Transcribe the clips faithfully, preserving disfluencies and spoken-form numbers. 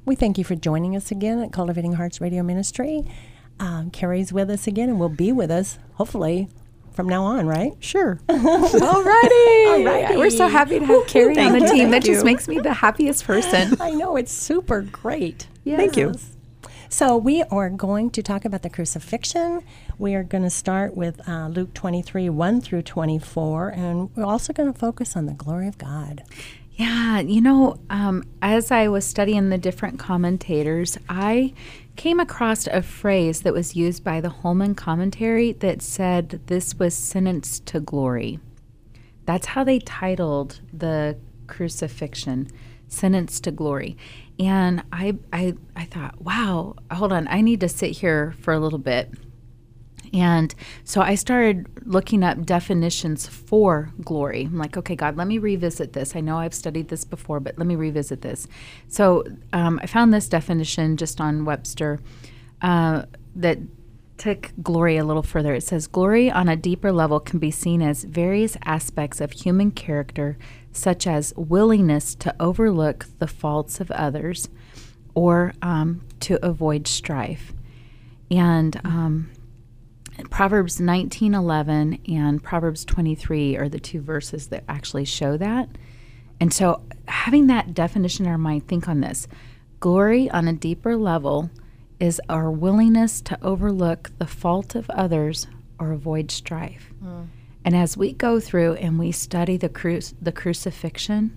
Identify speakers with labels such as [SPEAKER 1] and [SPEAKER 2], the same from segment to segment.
[SPEAKER 1] we thank you for joining us again at Cultivating Hearts Radio Ministry. Um, Carrie's with us again and will be with us, hopefully, from now on, right?
[SPEAKER 2] Sure.
[SPEAKER 3] Alrighty.
[SPEAKER 1] Alrighty.
[SPEAKER 3] We're so happy to have Carrie on the
[SPEAKER 2] you.
[SPEAKER 3] team. That
[SPEAKER 2] Thank
[SPEAKER 3] just
[SPEAKER 2] you.
[SPEAKER 3] makes me the happiest person.
[SPEAKER 1] I know, it's super great.
[SPEAKER 3] Yes.
[SPEAKER 2] Thank you.
[SPEAKER 1] So we are going to talk about the crucifixion. We are going to start with uh, Luke twenty-three, one through twenty-four, and we're also going to focus on the glory of God.
[SPEAKER 3] Yeah, you know, um, as I was studying the different commentators, I came across a phrase that was used by the Holman commentary that said this was sentenced to glory. That's how they titled the crucifixion, sentenced to glory. And I, I, I thought, wow, hold on, I need to sit here for a little bit. And so I started looking up definitions for glory. I'm like, okay, God, let me revisit this. I know I've studied this before, but let me revisit this. So um, I found this definition just on Webster uh, that took glory a little further. It says, glory on a deeper level can be seen as various aspects of human character, such as willingness to overlook the faults of others or um, to avoid strife. And um, Proverbs nineteen eleven and Proverbs twenty-three are the two verses that actually show that. And so having that definition in our mind, think on this. Glory on a deeper level is our willingness to overlook the fault of others or avoid strife. Mm. And as we go through and we study the cru- the crucifixion,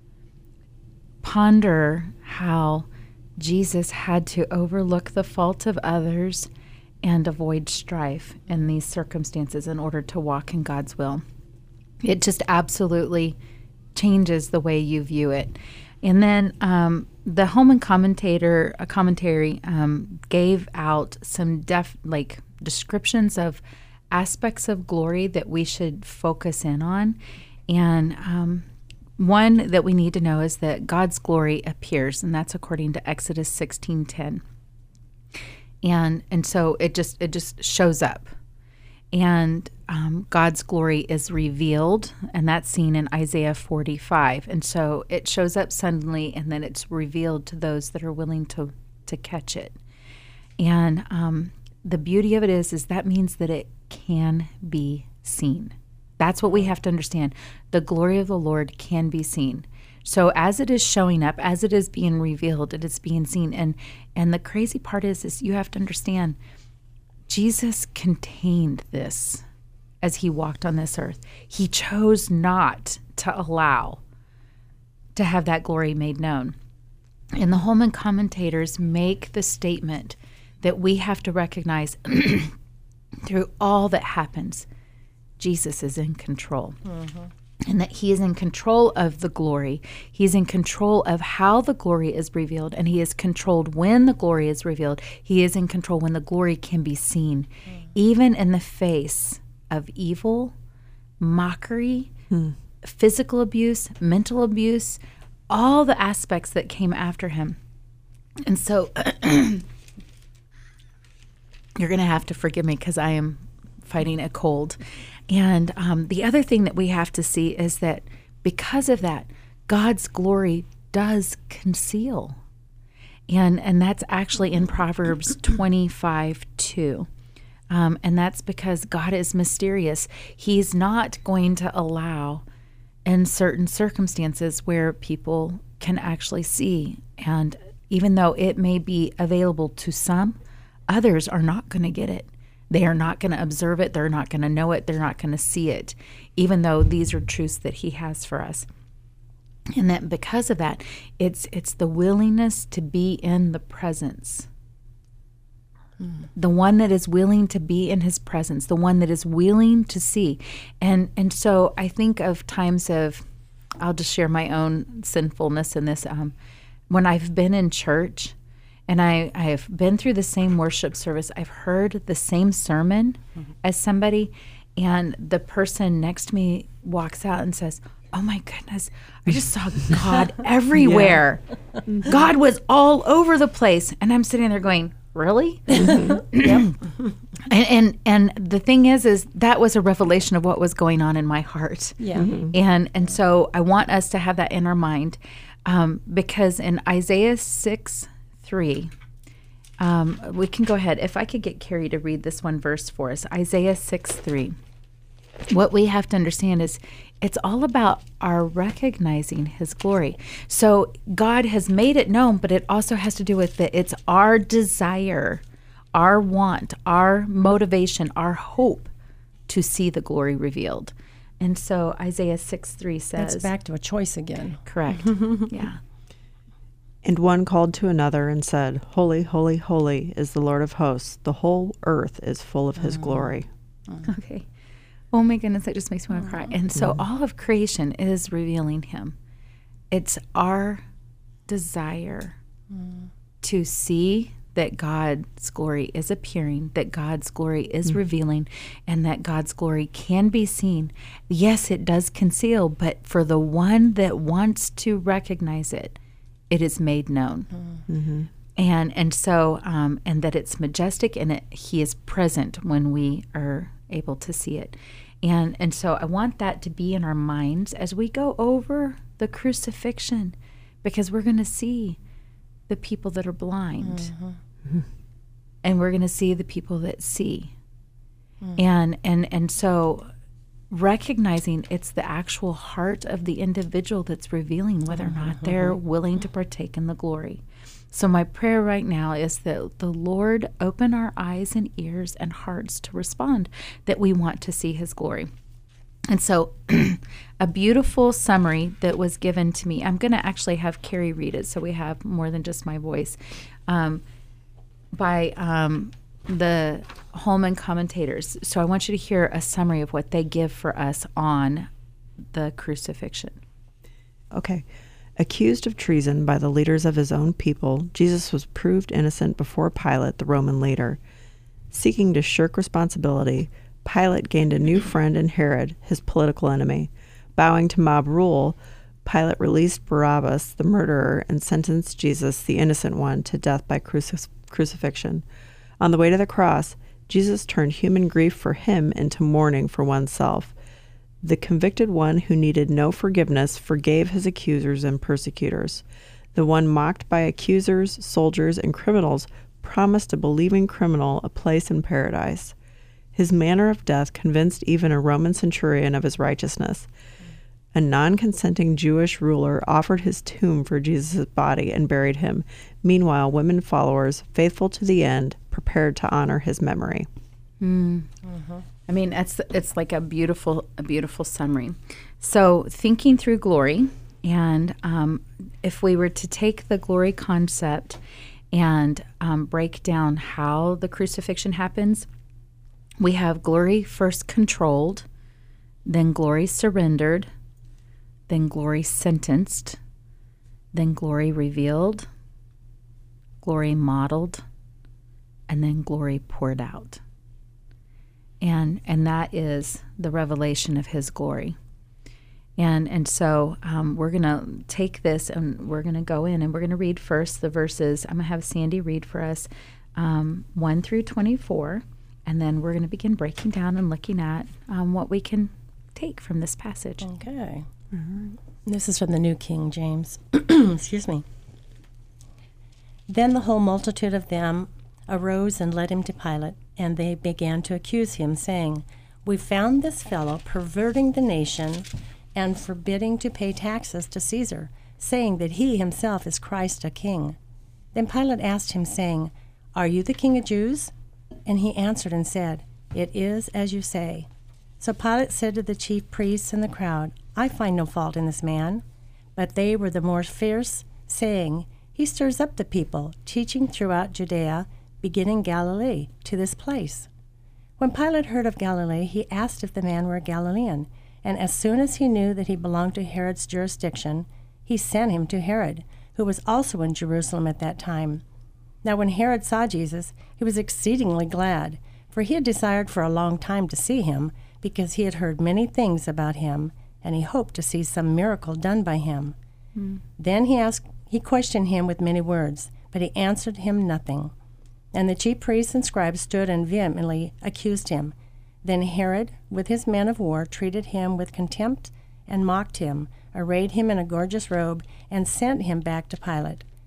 [SPEAKER 3] ponder how Jesus had to overlook the fault of others and avoid strife in these circumstances in order to walk in God's will. It just absolutely changes the way you view it. And then um, the Holman commentator, a commentary, um, gave out some def like descriptions of aspects of glory that we should focus in on. And um, one that we need to know is that God's glory appears, and that's according to Exodus sixteen ten. And and so it just it just shows up, and um, God's glory is revealed, and that's seen in Isaiah forty-five. And so it shows up suddenly, and then it's revealed to those that are willing to to catch it. And um, the beauty of it is, is that means that it can be seen. That's what we have to understand. The glory of the Lord can be seen. So as it is showing up, as it is being revealed, it is being seen. And and the crazy part is, is you have to understand, Jesus contained this as he walked on this earth. He chose not to allow to have that glory made known. And the Holman commentators make the statement that we have to recognize through all that happens, Jesus is in control. Mm-hmm. And that he is in control of the glory. He's in control of how the glory is revealed, and he is controlled when the glory is revealed. He is in control when the glory can be seen, mm. even in the face of evil, mockery, mm. physical abuse, mental abuse, all the aspects that came after him. And so you're going to have to forgive me because I am fighting a cold. And um, the other thing that we have to see is that because of that, God's glory does conceal. And and that's actually in Proverbs twenty-five two. Um, and that's because God is mysterious. He's not going to allow in certain circumstances where people can actually see. And even though it may be available to some, others are not going to get it. They are not going to observe it. They're not going to know it. They're not going to see it, even though these are truths that he has for us. And that because of that, it's it's the willingness to be in the presence. Mm. The one that is willing to be in his presence, the one that is willing to see. And and so I think of times of, I'll just share my own sinfulness in this. Um, when I've been in church, and I, I have been through the same worship service. I've heard the same sermon mm-hmm. as somebody, and the person next to me walks out and says, oh my goodness, I just saw God everywhere. Yeah. God was all over the place. And I'm sitting there going, really? Mm-hmm. Yep. And, and and the thing is, is that was a revelation of what was going on in my heart.
[SPEAKER 1] Yeah. Mm-hmm.
[SPEAKER 3] And, and so I want us to have that in our mind, um, because in Isaiah six three, um, we can go ahead. If I could get Carrie to read this one verse for us, Isaiah six three. What we have to understand is it's all about our recognizing his glory. So God has made it known, but it also has to do with that it's our desire, our want, our motivation, our hope to see the glory revealed. And so Isaiah six three says...
[SPEAKER 1] That's back to a choice again.
[SPEAKER 3] Correct. Yeah.
[SPEAKER 2] And one called to another and said, Holy, holy, holy is the Lord of hosts. The whole earth is full of his mm. glory.
[SPEAKER 3] Mm. Okay. Oh my goodness, that just makes me want to cry. And so all of creation is revealing him. It's our desire mm. to see that God's glory is appearing, that God's glory is mm. revealing, and that God's glory can be seen. Yes, it does conceal, but for the one that wants to recognize it, it is made known. Mm. Mm-hmm. And and so, um, and that it's majestic, and it, he is present when we are able to see it. And and so I want that to be in our minds as we go over the crucifixion, because we're going to see the people that are blind. Mm-hmm. Mm-hmm. And we're going to see the people that see. Mm. And and and so recognizing it's the actual heart of the individual that's revealing whether or not mm-hmm. they're willing to partake in the glory. So my prayer right now is that the Lord open our eyes and ears and hearts to respond, that we want to see his glory. And so a beautiful summary that was given to me, I'm going to actually have Carrie read it so we have more than just my voice, um, by um, the Holman commentators. So I want you to hear a summary of what they give for us on the crucifixion.
[SPEAKER 2] Okay. Accused of treason by the leaders of his own people, Jesus was proved innocent before Pilate, the Roman leader. Seeking to shirk responsibility, Pilate gained a new friend in Herod, his political enemy. Bowing to mob rule, Pilate released Barabbas, the murderer, and sentenced Jesus, the innocent one, to death by crucif- crucifixion. On the way to the cross, Jesus turned human grief for him into mourning for oneself. The convicted one who needed no forgiveness forgave his accusers and persecutors. The one mocked by accusers, soldiers, and criminals promised a believing criminal a place in paradise. His manner of death convinced even a Roman centurion of his righteousness. A non-consenting Jewish ruler offered his tomb for Jesus' body and buried him. Meanwhile, women followers, faithful to the end, prepared to honor his memory.
[SPEAKER 3] Mm. Mm-hmm. I mean, it's it's like a beautiful a beautiful summary. So thinking through glory, and um, if we were to take the glory concept and um, break down how the crucifixion happens, we have glory first controlled, then glory surrendered, then glory sentenced, then glory revealed, glory modeled, and then glory poured out. And and that is the revelation of his glory. And and so um, we're going to take this and we're going to go in and we're going to read first the verses. I'm going to have Sandy read for us um, one through twenty-four. And then we're going to begin breaking down and looking at um, what we can take from this passage.
[SPEAKER 1] Okay. Mm-hmm. This is from the New King James. Excuse me. Then the whole multitude of them arose and led him to Pilate, and they began to accuse him, saying, We found this fellow perverting the nation and forbidding to pay taxes to Caesar, saying that he himself is Christ a king. Then Pilate asked him, saying, Are you the king of Jews? And he answered and said, It is as you say. So Pilate said to the chief priests and the crowd, I find no fault in this man. But they were the more fierce, saying, He stirs up the people, teaching throughout Judea, beginning Galilee, to this place. When Pilate heard of Galilee, he asked if the man were a Galilean, and as soon as he knew that he belonged to Herod's jurisdiction, he sent him to Herod, who was also in Jerusalem at that time. Now when Herod saw Jesus, he was exceedingly glad, for he had desired for a long time to see him, because he had heard many things about him, and he hoped to see some miracle done by him. Mm. Then he asked, he questioned him with many words, but he answered him nothing. And the chief priests and scribes stood and vehemently accused him. Then Herod, with his men of war, treated him with contempt and mocked him, arrayed him in a gorgeous robe, and sent him back to Pilate.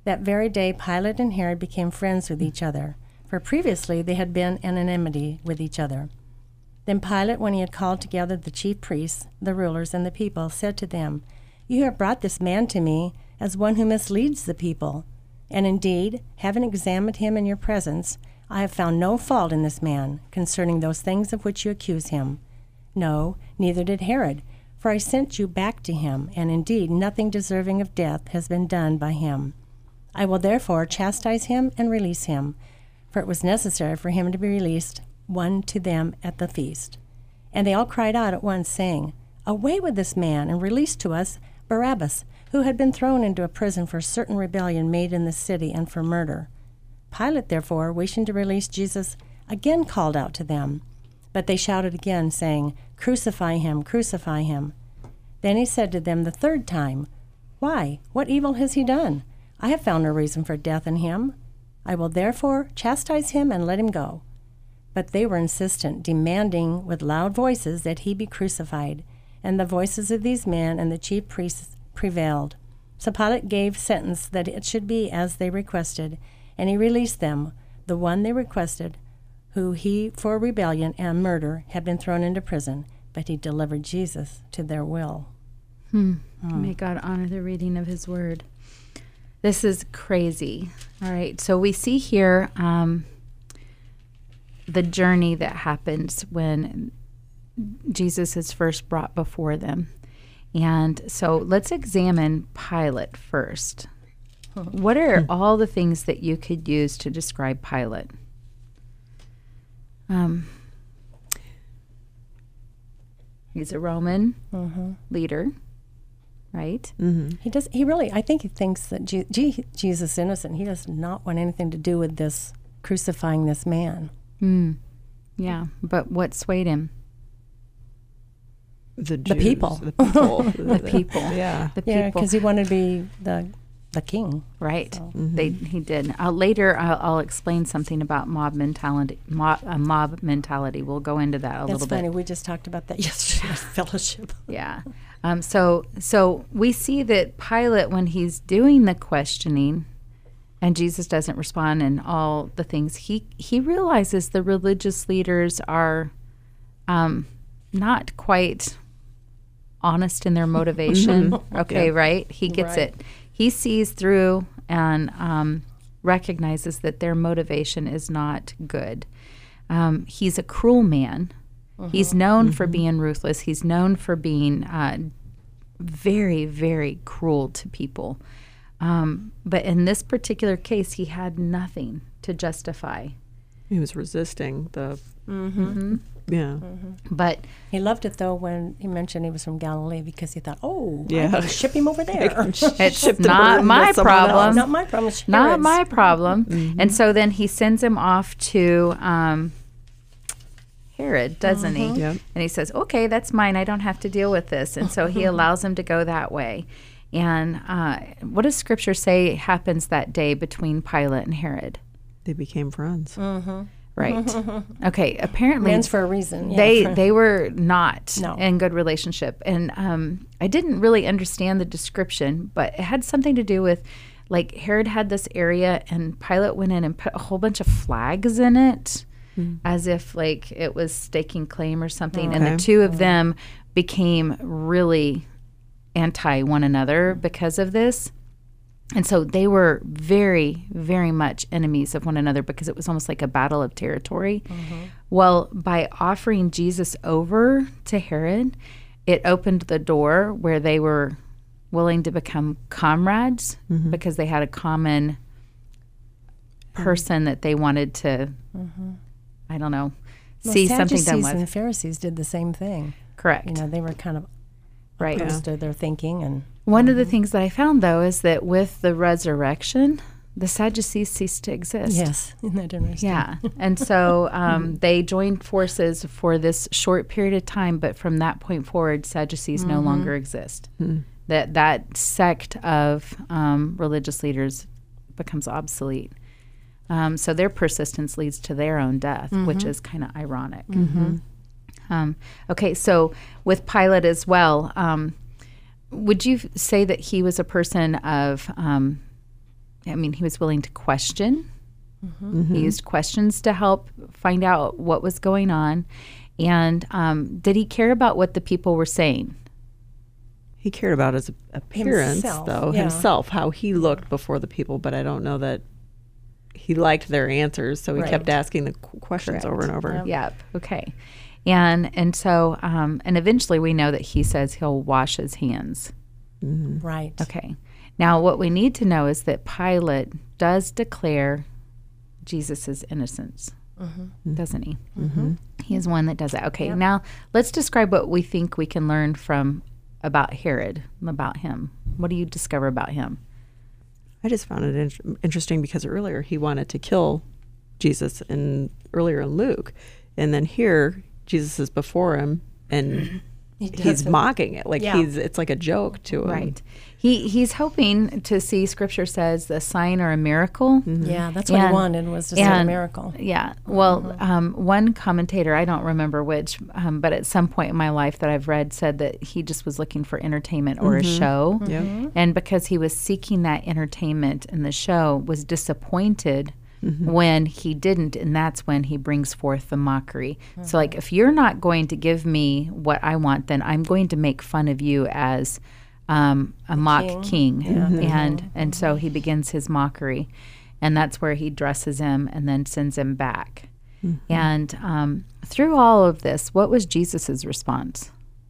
[SPEAKER 1] That very day, Pilate and Herod became friends with each other, for previously they had been in enmity with each other. Then Pilate, when he had called together the chief priests, the rulers, and the people, said to them, "You have brought this man to me as one who misleads the people. And indeed, having examined him in your presence, I have found no fault in this man concerning those things of which you accuse him. No, neither did Herod, for I sent you back to him, and indeed nothing deserving of death has been done by him. I will therefore chastise him and release him, for it was necessary for him to be released one to them at the feast." And they all cried out at once, saying, "Away with this man, and release to us Barabbas, who had been thrown into a prison for a certain rebellion made in the city and for murder." Pilate, therefore, wishing to release Jesus, again called out to them. But they shouted again, saying, "Crucify him, crucify him." Then he said to them the third time, "Why, what evil has he done? I have found no reason for death in him. I will therefore chastise him and let him go." But they were insistent, demanding with loud voices that he be crucified. And the voices of these men and the chief priests prevailed. So Pilate gave sentence that it should be as they requested, and he released them, the one they requested, who he, for rebellion and murder, had been thrown into prison, but he delivered Jesus to their will.
[SPEAKER 3] Hmm. Hmm. May God honor the reading of his word. This is crazy. All right, so we see here um, the journey that happens when Jesus is first brought before them. And so let's examine Pilate first. What are all the things that you could use to describe Pilate? Um, he's a Roman
[SPEAKER 1] Mm-hmm.
[SPEAKER 3] leader, right?
[SPEAKER 2] Mm-hmm.
[SPEAKER 1] He does. He really. I think he thinks that Je- Je- Jesus is innocent. He does not want anything to do with this crucifying this man.
[SPEAKER 3] Mm. Yeah, but what swayed him?
[SPEAKER 2] The,
[SPEAKER 1] The
[SPEAKER 2] Jews,
[SPEAKER 1] people.
[SPEAKER 2] The people.
[SPEAKER 3] The people.
[SPEAKER 2] Yeah.
[SPEAKER 3] The
[SPEAKER 1] Yeah,
[SPEAKER 3] people.
[SPEAKER 1] because he wanted to be the the king.
[SPEAKER 3] Right.
[SPEAKER 1] So.
[SPEAKER 3] They he did. Uh, later, I'll, I'll explain something about mob mentality. Mob, uh, mob mentality. We'll go into that a
[SPEAKER 1] That's
[SPEAKER 3] little
[SPEAKER 1] funny.
[SPEAKER 3] bit.
[SPEAKER 1] We just talked about that yesterday at fellowship.
[SPEAKER 3] Yeah. Um, so so we see that Pilate, when he's doing the questioning, and Jesus doesn't respond, and all the things, he he realizes the religious leaders are um, not quite honest in their motivation. Okay,
[SPEAKER 2] Yeah.
[SPEAKER 3] right? He gets
[SPEAKER 1] Right.
[SPEAKER 3] it. He sees through and um, recognizes that their motivation is not good. Um, he's a cruel man. He's known for being ruthless. He's known for being uh, very, very cruel to people. Um, but in this particular case, he had nothing to justify.
[SPEAKER 2] He was resisting the,
[SPEAKER 3] Mm-hmm.
[SPEAKER 2] yeah.
[SPEAKER 3] But
[SPEAKER 1] He loved it, though, when he mentioned he was from Galilee, because he thought, oh, I
[SPEAKER 2] Yeah.
[SPEAKER 1] can ship him over there.
[SPEAKER 3] it's
[SPEAKER 2] Ship the
[SPEAKER 3] not
[SPEAKER 2] burden
[SPEAKER 3] my
[SPEAKER 2] to someone else.
[SPEAKER 3] problem.
[SPEAKER 1] Not my problem. it's
[SPEAKER 3] Not
[SPEAKER 1] Herod's.
[SPEAKER 3] my problem. And so then he sends him off to um, Herod, doesn't he?
[SPEAKER 2] Yep.
[SPEAKER 3] And he says, okay, that's mine. I don't have to deal with this. And so he allows him to go that way. And uh, what does Scripture say happens that day between Pilate and Herod?
[SPEAKER 2] They became friends.
[SPEAKER 1] Mm-hmm.
[SPEAKER 3] Right. Okay. Apparently,
[SPEAKER 1] Man's for a reason. Yeah.
[SPEAKER 3] they they were not
[SPEAKER 1] No.
[SPEAKER 3] in good relationship, and um, I didn't really understand the description, but it had something to do with, like, Herod had this area, and Pilate went in and put a whole bunch of flags in it,
[SPEAKER 2] Mm.
[SPEAKER 3] as if like it was staking claim or something, and the
[SPEAKER 2] Okay.
[SPEAKER 3] two of them became really anti one another because of this. And so they were very, very much enemies of one another because it was almost like a battle of territory. Well, by offering Jesus over to Herod, it opened the door where they were willing to become comrades because they had a common person that they wanted to, I don't know,
[SPEAKER 1] Well,
[SPEAKER 3] see something done
[SPEAKER 1] Sadducees and
[SPEAKER 3] with.
[SPEAKER 1] Pharisees did the same thing.
[SPEAKER 3] Correct.
[SPEAKER 1] You know, they were kind of
[SPEAKER 3] Right.
[SPEAKER 1] opposed to their thinking. And
[SPEAKER 3] One of the things that I found, though, is that with the resurrection, the Sadducees ceased to exist.
[SPEAKER 1] yes, isn't that interesting?
[SPEAKER 3] Yeah. And so um, they joined forces for this short period of time, but from that point forward, Sadducees no longer exist.
[SPEAKER 2] Mm.
[SPEAKER 3] That that sect of um, religious leaders becomes obsolete. Um, so their persistence leads to their own death, which is kind of ironic. Um, okay, so with Pilate as well, um, would you f- say that he was a person of um, I mean, he was willing to question.
[SPEAKER 2] Mm-hmm.
[SPEAKER 3] He used questions to help find out what was going on. And um, did he care about what the people were saying?
[SPEAKER 2] He cared about his appearance,
[SPEAKER 1] Himself,
[SPEAKER 2] though,
[SPEAKER 1] yeah.
[SPEAKER 2] himself, how he looked before the people, but I don't know that he liked their answers, so he
[SPEAKER 1] Right.
[SPEAKER 2] kept asking the qu- questions
[SPEAKER 3] Correct.
[SPEAKER 2] over and over.
[SPEAKER 1] Yep.
[SPEAKER 3] Yep. Okay. And and so um, and eventually we know that he says he'll wash his hands.
[SPEAKER 1] Right.
[SPEAKER 3] Okay. Now what we need to know is that Pilate does declare Jesus' innocence, doesn't he?
[SPEAKER 2] Mm-hmm.
[SPEAKER 3] He is one that does that. Okay.
[SPEAKER 1] Yep.
[SPEAKER 3] Now let's describe what we think we can learn from about Herod, about him. What do you discover about him?
[SPEAKER 2] I just found it in- interesting because earlier he wanted to kill Jesus, and earlier in Luke, and then here Jesus is before him, and
[SPEAKER 1] He
[SPEAKER 2] he's
[SPEAKER 1] doesn't-
[SPEAKER 2] mocking it like
[SPEAKER 1] Yeah.
[SPEAKER 2] he's it's like a joke to him.
[SPEAKER 3] Right. He he's hoping to see, Scripture says, a sign or a miracle.
[SPEAKER 1] Yeah, that's what
[SPEAKER 3] And-
[SPEAKER 1] he wanted, was to see a
[SPEAKER 3] and-
[SPEAKER 1] miracle.
[SPEAKER 3] Yeah. Well, um, one commentator, I don't remember which, um, but at some point in my life that I've read said that he just was looking for entertainment or a show.
[SPEAKER 2] Yeah.
[SPEAKER 3] And because he was seeking that entertainment in the show, was disappointed when he didn't. And that's when he brings forth the mockery. So, like, if you're not going to give me what I want, then I'm going to make fun of you as um, a mock
[SPEAKER 1] king.
[SPEAKER 3] king. And, and so he begins his mockery. And that's where he dresses him and then sends him back. And um, through all of this, what was Jesus's response?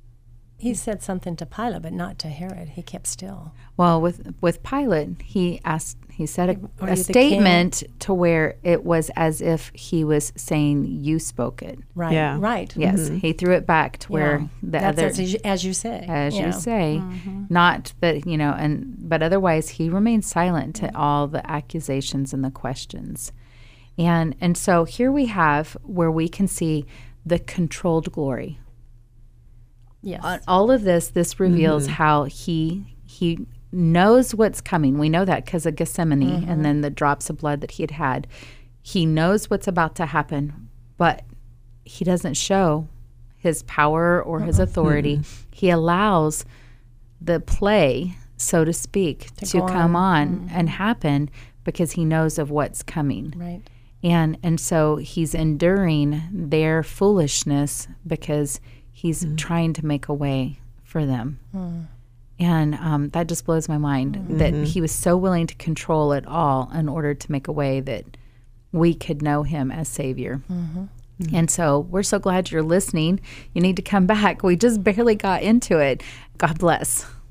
[SPEAKER 1] He said something to Pilate, but not to Herod. He kept still.
[SPEAKER 3] Well, with with Pilate, he asked, he said
[SPEAKER 1] Are
[SPEAKER 3] a, a
[SPEAKER 1] you the
[SPEAKER 3] statement to where it was as if he was saying, "You spoke it."
[SPEAKER 1] Right.
[SPEAKER 2] Yeah.
[SPEAKER 1] Right.
[SPEAKER 3] Yes, he threw it back to where
[SPEAKER 1] Yeah.
[SPEAKER 3] the
[SPEAKER 1] That's
[SPEAKER 3] other,
[SPEAKER 1] as, you- as you say.
[SPEAKER 3] as
[SPEAKER 1] Yeah.
[SPEAKER 3] you say, not that you know, and but otherwise he remained silent to all the accusations and the questions, and and so here we have where we can see the controlled glory.
[SPEAKER 1] Yes.
[SPEAKER 3] On all of this, this reveals how he he knows what's coming. We know that because of Gethsemane and then the drops of blood that he had had. He knows what's about to happen, but he doesn't show his power or his authority. He allows the play, so to speak, to,
[SPEAKER 1] To go
[SPEAKER 3] come
[SPEAKER 1] on.
[SPEAKER 3] on and happen because he knows of what's coming.
[SPEAKER 1] Right.
[SPEAKER 3] And and so he's enduring their foolishness because he's trying to make a way for them. And um, that just blows my mind that he was so willing to control it all in order to make a way that we could know him as Savior. And so we're so glad you're listening. You need to come back. We just barely got into it. God bless.